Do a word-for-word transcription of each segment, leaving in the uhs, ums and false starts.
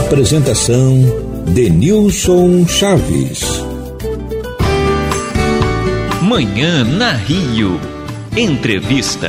Apresentação Denilson Chaves. Manhã na Rio. Entrevista.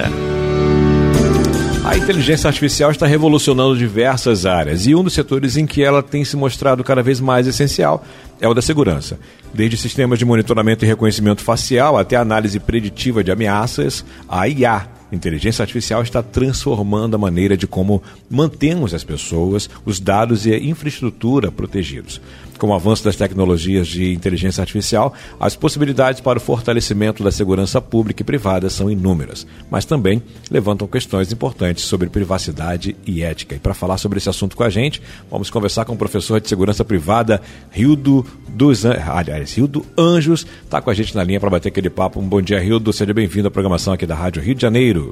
A inteligência artificial está revolucionando diversas áreas e um dos setores em que ela tem se mostrado cada vez mais essencial é o da segurança. Desde sistemas de monitoramento e reconhecimento facial até análise preditiva de ameaças, a I A, inteligência artificial, está transformando a maneira de como mantemos as pessoas, os dados e a infraestrutura protegidos. Com o avanço das tecnologias de inteligência artificial, as possibilidades para o fortalecimento da segurança pública e privada são inúmeras, mas também levantam questões importantes sobre privacidade e ética. E para falar sobre esse assunto com a gente, vamos conversar com o professor de segurança privada, Rildo dos aliás, Rildo Anjos, está com a gente na linha para bater aquele papo. Um bom dia, Rildo, seja bem-vindo à programação aqui da Rádio Rio de Janeiro.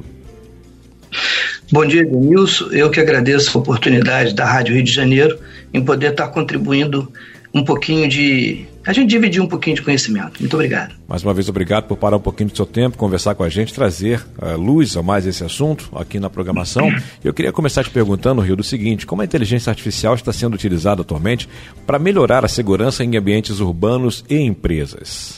Bom dia, Denilson. Eu que agradeço a oportunidade da Rádio Rio de Janeiro em poder estar contribuindo um pouquinho de... a gente dividir um pouquinho de conhecimento. Muito obrigado. Mais uma vez, obrigado por parar um pouquinho do seu tempo, conversar com a gente, trazer uh, luz a mais esse assunto aqui na programação. Eu queria começar te perguntando, Rio, do seguinte: como a inteligência artificial está sendo utilizada atualmente para melhorar a segurança em ambientes urbanos e empresas?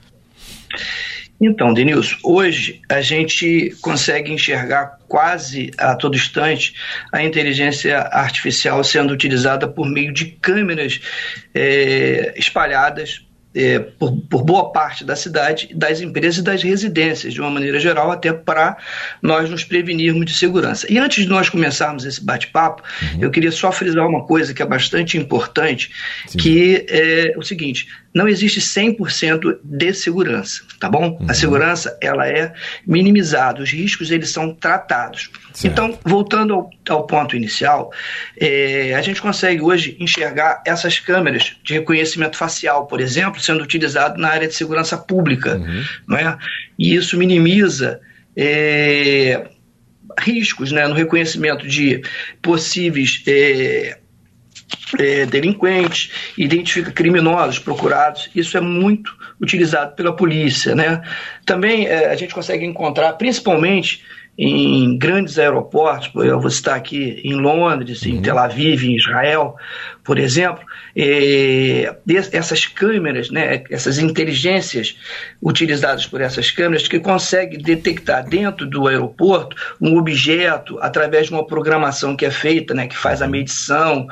Então, Denilson, hoje a gente consegue enxergar quase a todo instante a inteligência artificial sendo utilizada por meio de câmeras é, espalhadas é, por, por boa parte da cidade, das empresas e das residências, de uma maneira geral, até para nós nos prevenirmos de segurança. E antes de nós começarmos esse bate-papo, uhum. eu queria só frisar uma coisa que é bastante importante, Sim. que é o seguinte: não existe cem por cento de segurança, tá bom? Uhum. A segurança, ela é minimizada, os riscos, eles são tratados. Certo. Então, voltando ao, ao ponto inicial, é, a gente consegue hoje enxergar essas câmeras de reconhecimento facial, por exemplo, sendo utilizado na área de segurança pública, uhum. não é? E isso minimiza é, riscos, né, no reconhecimento de possíveis é, É, delinquentes, identifica criminosos procurados. Isso é muito utilizado pela polícia, né? Também é, a gente consegue encontrar, principalmente em grandes aeroportos, eu vou citar aqui em Londres, uhum. em Tel Aviv, em Israel, por exemplo, é, essas câmeras, né, essas inteligências utilizadas por essas câmeras que conseguem detectar dentro do aeroporto um objeto através de uma programação que é feita, né, que faz a medição,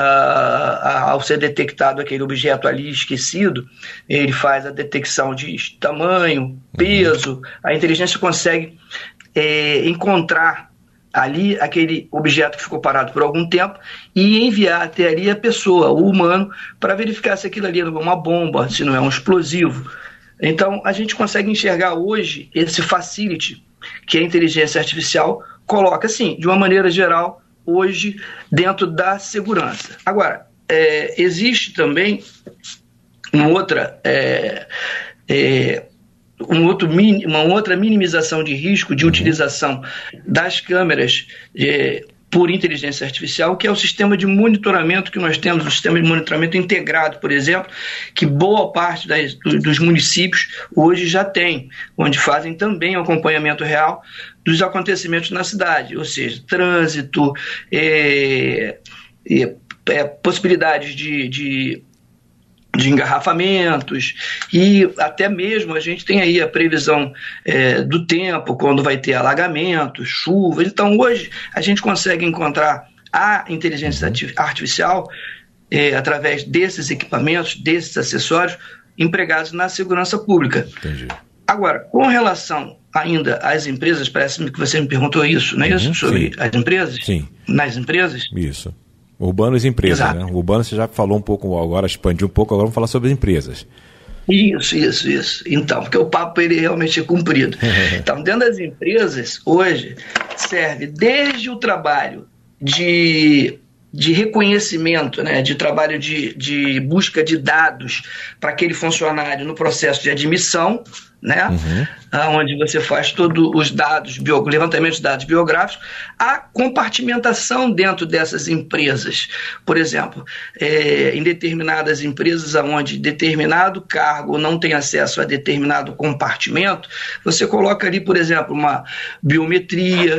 ah, ao ser detectado aquele objeto ali esquecido, ele faz a detecção de tamanho, peso, a inteligência consegue É, encontrar ali aquele objeto que ficou parado por algum tempo e enviar até ali a pessoa, o humano, para verificar se aquilo ali é uma bomba, se não é um explosivo. Então, a gente consegue enxergar hoje esse facility que a inteligência artificial coloca, assim, de uma maneira geral, hoje, dentro da segurança. Agora, é, existe também uma outra... É, é, Um outro, uma outra minimização de risco de utilização das câmeras é, por inteligência artificial, que é o sistema de monitoramento que nós temos, o sistema de monitoramento integrado, por exemplo, que boa parte das, dos municípios hoje já tem, onde fazem também o acompanhamento real dos acontecimentos na cidade, ou seja, trânsito, é, é, é, possibilidades de... de de engarrafamentos, e até mesmo a gente tem aí a previsão é, do tempo, quando vai ter alagamentos, chuvas. Então hoje a gente consegue encontrar a inteligência artificial é, através desses equipamentos, desses acessórios empregados na segurança pública. Entendi. Agora, com relação ainda às empresas, parece-me que você me perguntou isso, não é isso? Uhum, sobre sim. as empresas? Sim. Nas empresas? Isso. Urbanos e empresas, Exato. Né? O urbano você já falou um pouco agora, expandiu um pouco, agora vamos falar sobre as empresas. Isso, isso, isso. Então, porque o papo ele realmente é comprido. Então, dentro das empresas, hoje, serve desde o trabalho de, de reconhecimento, né, de trabalho de, de busca de dados para aquele funcionário no processo de admissão, né? Uhum. Onde você faz todos os dados, bio, levantamento de dados biográficos, a compartimentação dentro dessas empresas. Por exemplo, é, em determinadas empresas onde determinado cargo não tem acesso a determinado compartimento, você coloca ali, por exemplo, uma biometria,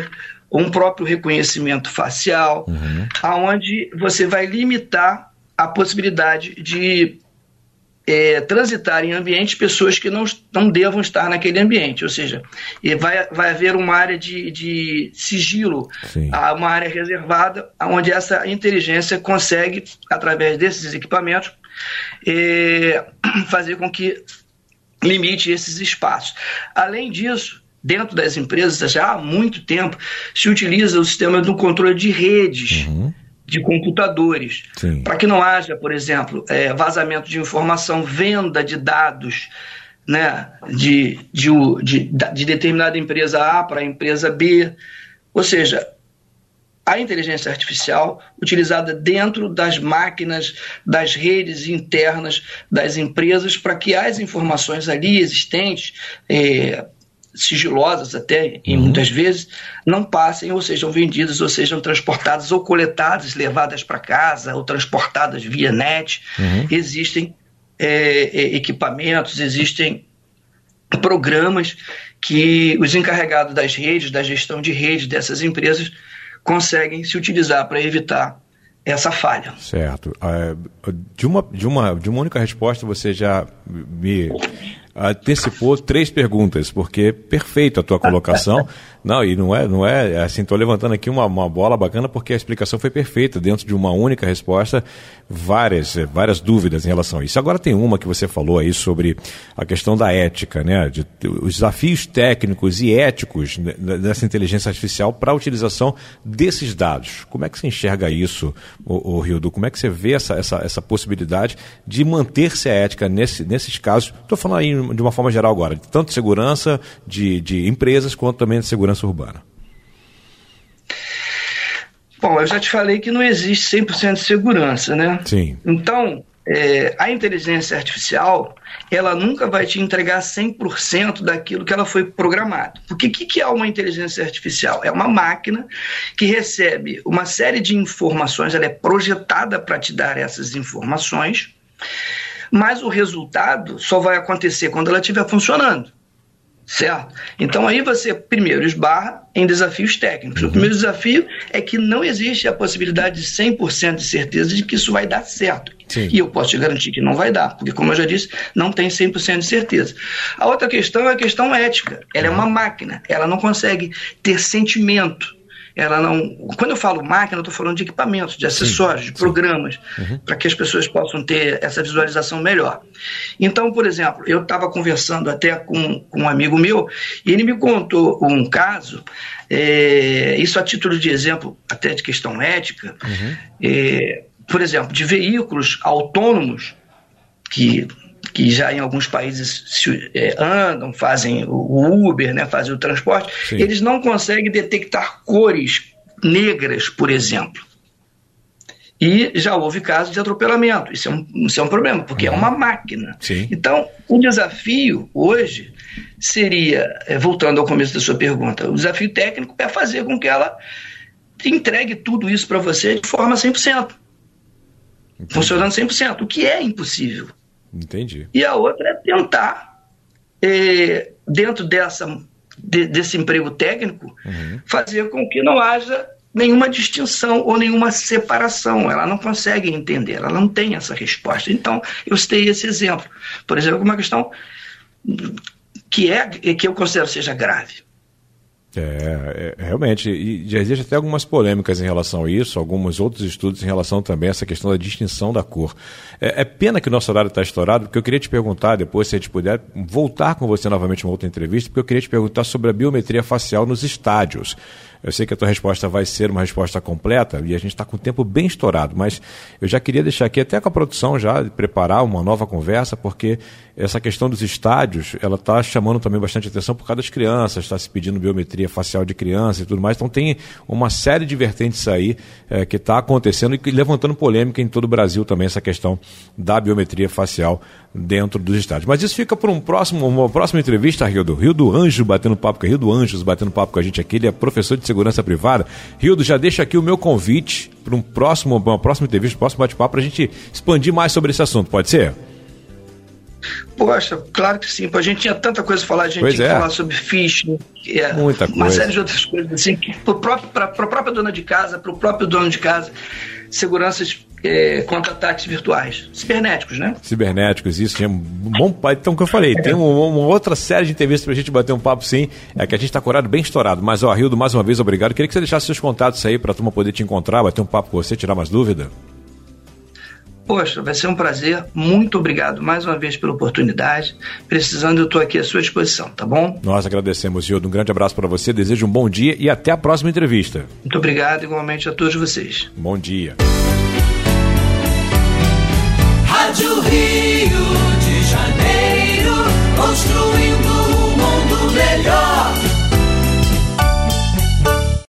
um próprio reconhecimento facial, uhum. aonde você vai limitar a possibilidade de é, transitar em ambientes pessoas que não, não devam estar naquele ambiente, ou seja, vai, vai haver uma área de, de sigilo, Sim. uma área reservada, onde essa inteligência consegue, através desses equipamentos, é, fazer com que limite esses espaços. Além disso, dentro das empresas, já há muito tempo, se utiliza o sistema do controle de redes, uhum. de computadores, para que não haja, por exemplo, é, vazamento de informação, venda de dados, né, de, de, de, de determinada empresa A para a empresa B. Ou seja, a inteligência artificial utilizada dentro das máquinas, das redes internas das empresas, para que as informações ali existentes, é, sigilosas até, e uhum. muitas vezes, não passem ou sejam vendidas, ou sejam transportadas ou coletadas, levadas para casa, ou transportadas via net. Uhum. Existem é, equipamentos, existem programas que os encarregados das redes, da gestão de redes dessas empresas, conseguem se utilizar para evitar essa falha. Certo. De uma, de uma, de uma única resposta você já me antecipou três perguntas, porque perfeito a tua colocação. Não, e não é, não é assim, estou levantando aqui uma, uma bola bacana porque a explicação foi perfeita, dentro de uma única resposta, várias, várias dúvidas em relação a isso. Agora tem uma que você falou aí sobre a questão da ética, né, de, os desafios técnicos e éticos dessa inteligência artificial para a utilização desses dados. Como é que você enxerga isso, ô, ô Rildo? Como é que você vê essa, essa, essa possibilidade de manter-se a ética nesse, nesses casos? Estou falando aí de uma forma geral agora, de tanto segurança de, de empresas quanto também de segurança urbana. Bom, eu já te falei que não existe cem por cento de segurança, né? Sim. Então, é, a inteligência artificial, ela nunca vai te entregar cem por cento daquilo que ela foi programada. Porque o que, que é uma inteligência artificial? É uma máquina que recebe uma série de informações, ela é projetada para te dar essas informações, mas o resultado só vai acontecer quando ela estiver funcionando. Certo? Então aí você primeiro esbarra em desafios técnicos. Uhum. O primeiro desafio é que não existe a possibilidade de cem por cento de certeza de que isso vai dar certo. Sim. E eu posso te garantir que não vai dar, porque como eu já disse, não tem cem por cento de certeza. A outra questão é a questão ética. Ela é uma máquina, ela não consegue ter sentimento. Ela não... Quando eu falo máquina, eu estou falando de equipamentos, de acessórios, sim, de programas, uhum. para que as pessoas possam ter essa visualização melhor. Então, por exemplo, eu estava conversando até com, com um amigo meu, e ele me contou um caso, é, isso a título de exemplo, até de questão ética, uhum. é, por exemplo, de veículos autônomos que... que já em alguns países se, é, andam, fazem o Uber, né, fazem o transporte, sim. eles não conseguem detectar cores negras, por exemplo. E já houve casos de atropelamento. Isso é um, isso é um problema, porque uhum. é uma máquina. Sim. Então, o desafio hoje seria, é, voltando ao começo da sua pergunta, o desafio técnico é fazer com que ela entregue tudo isso para você de forma cem por cento. Entendi. Funcionando cem por cento, o que é impossível. Entendi. E a outra é tentar, é, dentro dessa, de, desse emprego técnico, uhum. fazer com que não haja nenhuma distinção ou nenhuma separação. Ela não consegue entender, ela não tem essa resposta. Então, eu citei esse exemplo. Por exemplo, uma questão que, é, que eu considero seja grave. É, é, realmente, e já existem até algumas polêmicas em relação a isso, alguns outros estudos em relação também a essa questão da distinção da cor. É, é pena que o nosso horário está estourado, porque eu queria te perguntar, depois, se a gente puder, voltar com você novamente em uma outra entrevista, porque eu queria te perguntar sobre a biometria facial nos estádios. Eu sei que a tua resposta vai ser uma resposta completa e a gente está com o tempo bem estourado, mas eu já queria deixar aqui até com a produção já preparar uma nova conversa, porque essa questão dos estádios, ela está chamando também bastante atenção por causa das crianças, está se pedindo biometria facial de criança e tudo mais, então tem uma série de vertentes aí é, que está acontecendo e levantando polêmica em todo o Brasil também, essa questão da biometria facial dentro dos estádios. Mas isso fica para um próximo, uma próxima entrevista, Rildo. Rildo Anjo batendo papo com a Rildo Anjos batendo papo com a gente aqui, ele é professor de segurança privada. Rildo, já deixa aqui o meu convite para um próximo, uma próxima entrevista, um próximo bate-papo, para a gente expandir mais sobre esse assunto, pode ser? Poxa, claro que sim. A gente tinha tanta coisa a falar, a gente pois tinha é. que falar sobre phishing, é, Muita uma coisa. série de outras coisas, assim, que para a própria dona de casa, para o próprio dono de casa, seguranças é, contra ataques virtuais, cibernéticos, né? Cibernéticos, isso. Tinha um bom. Então, o que eu falei, tem uma, uma outra série de entrevistas pra gente bater um papo, sim. É que a gente tá com o horário bem estourado. Mas, ó, Rildo, mais uma vez, obrigado. Queria que você deixasse seus contatos aí pra turma poder te encontrar, bater um papo com você, tirar mais dúvida. Poxa, vai ser um prazer. Muito obrigado mais uma vez pela oportunidade. Precisando, eu estou aqui à sua disposição, tá bom? Nós agradecemos, Rildo. Um grande abraço para você. Desejo um bom dia e até a próxima entrevista. Muito obrigado, igualmente a todos vocês. Bom dia. Rádio Rio de Janeiro, construindo um mundo melhor.